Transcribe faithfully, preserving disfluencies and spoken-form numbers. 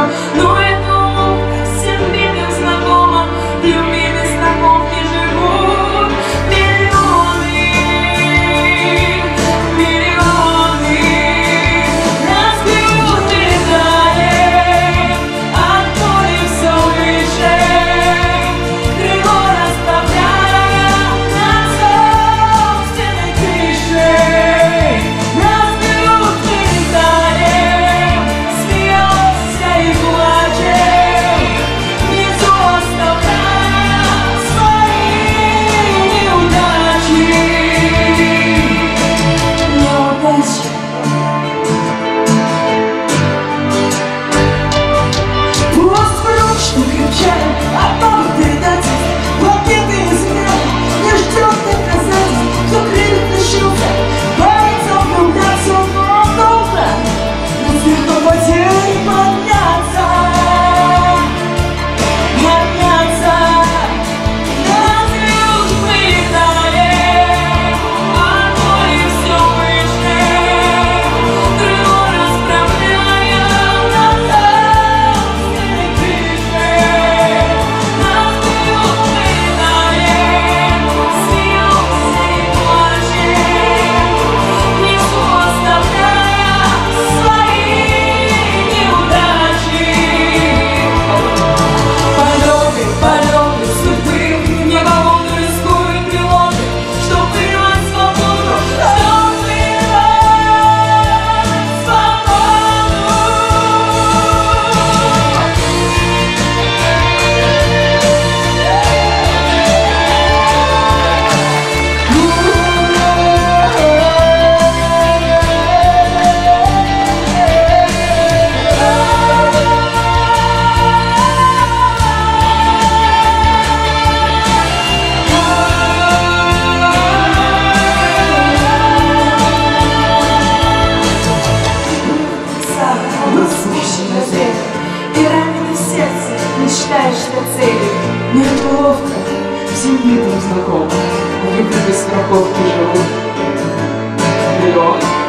но это всем видным знакомо. Любви без страховки живут миллионы, миллионы. Разбьют и таем, от боли все выше, крыло расправляя над собственной крышей. Разбьют и таем, смеется и плачет, внизу оставляя свои неудачи. Неудачи. Пусть вручь не кричали, а бабы предатель, победы измены, не ждет наказания. Кто кривит лишился, боится углубляться, но долго на сверху потери подняться, подняться. Разбьют и таем, от боли все выше, крыло расправляя над собственной крышей. Разбьют и таем, смеется и плачет, внизу оставляя свои неудачи. Полеты, полеты судьбы, небо волны рискуют пилоты, чтоб вырвать свободу, чтоб вырвать свободу. Возмущенный зверь и раненый в сердце, мечтаешь до цели. Мне неловко, всем видом знакомо, в любви без страховки живут миллион.